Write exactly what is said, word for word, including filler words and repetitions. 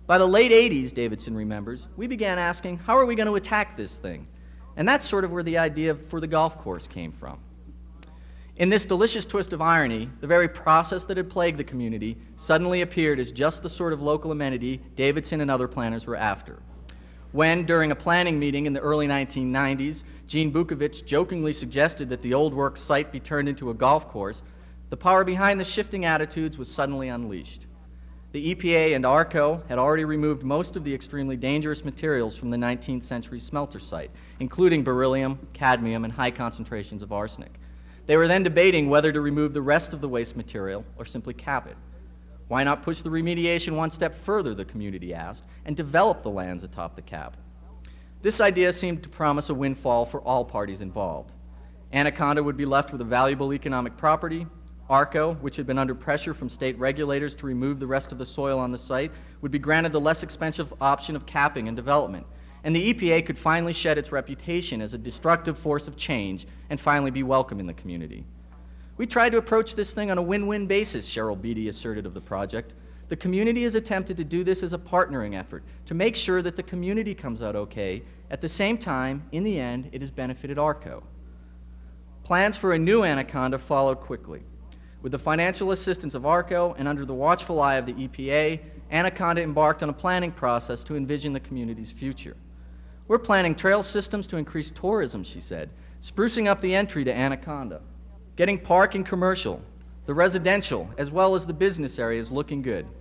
By the late eighties, Davidson remembers, we began asking, how are we going to attack this thing? And that's sort of where the idea for the golf course came from. In this delicious twist of irony, the very process that had plagued the community suddenly appeared as just the sort of local amenity Davidson and other planners were after. When, during a planning meeting in the early nineteen nineties, Gene Bukovich jokingly suggested that the Old Works site be turned into a golf course, the power behind the shifting attitudes was suddenly unleashed. The E P A and ARCO had already removed most of the extremely dangerous materials from the nineteenth century smelter site, including beryllium, cadmium, and high concentrations of arsenic. They were then debating whether to remove the rest of the waste material or simply cap it. Why not push the remediation one step further, the community asked, and develop the lands atop the cap? This idea seemed to promise a windfall for all parties involved. Anaconda would be left with a valuable economic property. ARCO, which had been under pressure from state regulators to remove the rest of the soil on the site, would be granted the less expensive option of capping and development. And the E P A could finally shed its reputation as a destructive force of change and finally be welcome in the community. We tried to approach this thing on a win-win basis, Cheryl Beatty asserted of the project. The community has attempted to do this as a partnering effort to make sure that the community comes out okay. At the same time, in the end, it has benefited ARCO. Plans for a new Anaconda followed quickly. With the financial assistance of ARCO and under the watchful eye of the E P A, Anaconda embarked on a planning process to envision the community's future. We're planning trail systems to increase tourism, she said, sprucing up the entry to Anaconda, getting park and commercial, the residential, as well as the business areas looking good.